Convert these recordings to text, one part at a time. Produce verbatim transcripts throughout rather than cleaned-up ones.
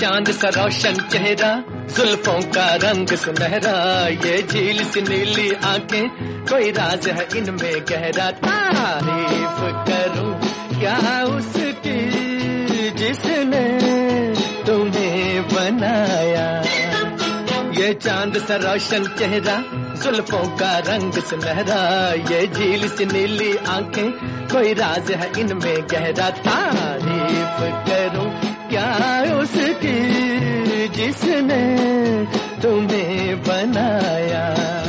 चांद सा रोशन चेहरा, जुल्फों का रंग सुनहरा, ये झील सी नीली आंखें, कोई राज है इनमें गहरा। तारीफ करूं क्या उसकी जिसने तुम्हें बनाया, ये चांद सा रोशन चेहरा, जुल्फों का रंग सुनहरा, ये झील सी नीली आंखें, कोई राज है इनमें गहरा। तारीफ करूं क्या उसकी जिसने तुम्हें बनाया।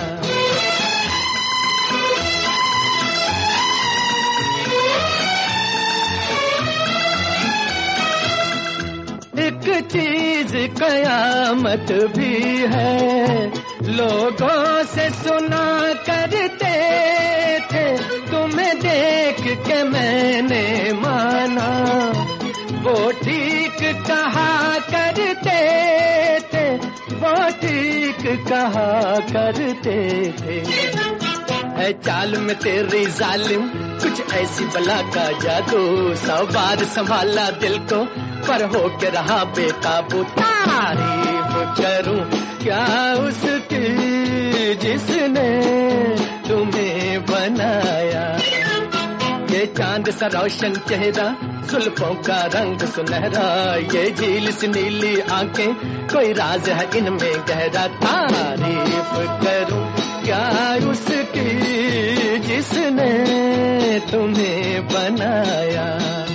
एक चीज कयामत भी है, लोगों से सुना करते थे, तुम्हें देख के मैंने माना, वो ठीक कहा करते थे, वो ठीक कहा करते थे। है चाल में तेरी जालिम कुछ ऐसी बला का जादू, सौ बार संभाला दिल को पर हो के रहा बेकाबू। तारीफ करूं क्या उसकी जिसने तुम्हें बनाया, ये चांद सा रोशन चेहरा, जुल्फों का रंग सुनहरा, ये झील सी नीली आंखें, कोई राज है इनमें गहरा। तारीफ करूं क्या उसकी जिसने तुम्हें बनाया।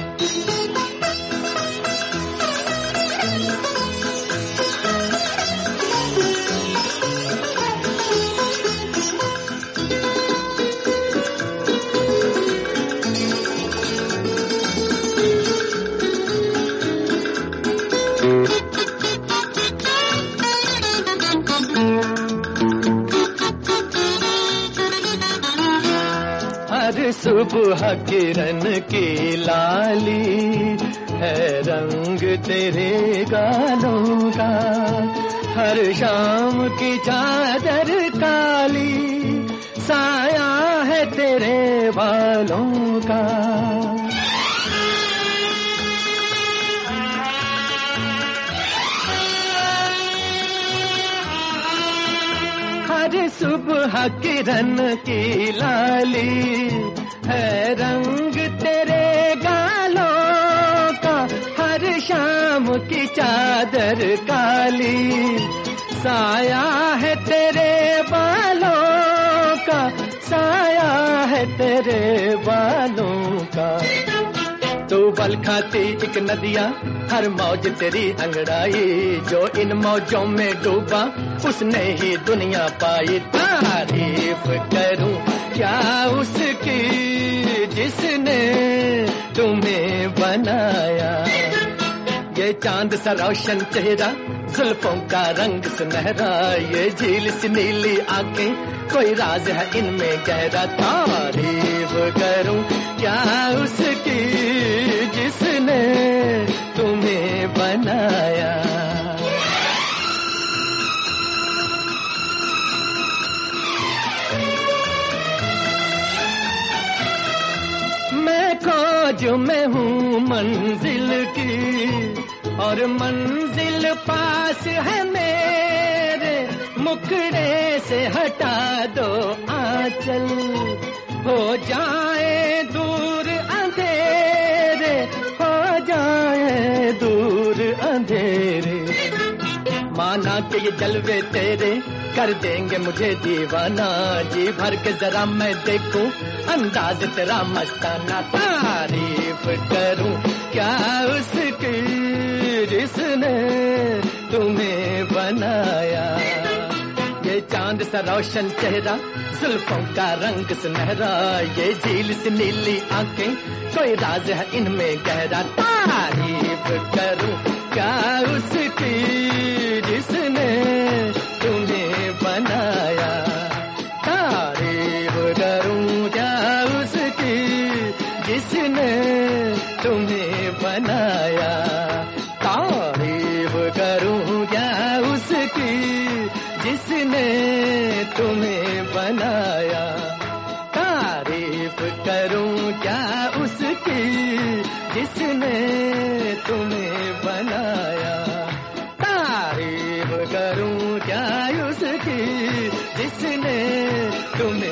हर सुबह किरण की लाली है रंग तेरे गालों का, हर शाम की चादर काली साया है तेरे बालों का। हर सुबह किरण की लाली है रंग तेरे गालों का, हर शाम की चादर काली साया है तेरे बालों का, साया है तेरे बालों का। तू बल खाती एक नदिया, हर मौज तेरी अंगड़ाई, जो इन मौजों में डूबा उसने ही दुनिया पाई। तारीफ करूं क्या उसकी जिसने तुम्हें बनाया, ये चांद सा रोशन चेहरा, जुल्फों का रंग सुनहरा, ये झील सी नीली आंखें, कोई राज है इनमें गहरा। तारीफ करूं क्या उसकी जिसने तुम्हें बनाया। मैं खोज में हूँ मंजिल की, और मंजिल पास है मेरे, मुखड़े से हटा दो आंचल, हो जाए दूर अंधेरे, हो जाए दूर अंधेरे। माना कि ये जलवे तेरे कर देंगे मुझे दीवाना, जी भर के जरा मैं देखूं अंदाज तेरा मस्ताना। तारीफ करूं क्या उसकी जिसने तुम्हें बनाया, ये चांद सा रोशन चेहरा, जुल्फों का रंग सुनहरा, ये झील सी नीली आंखें, कोई राज है इनमें गहरा। तारीफ करूं क्या उसकी जिसने तुम्हें बनाया, तारीफ करूं क्या उसकी जिसने तुम्हें बनाया, तारीफ करूं क्या उसकी जिसने तुम्हें बनाया, तारीफ करूं क्या उसकी जिसने तुम्हें बनाया, थी जिसने तुम्हें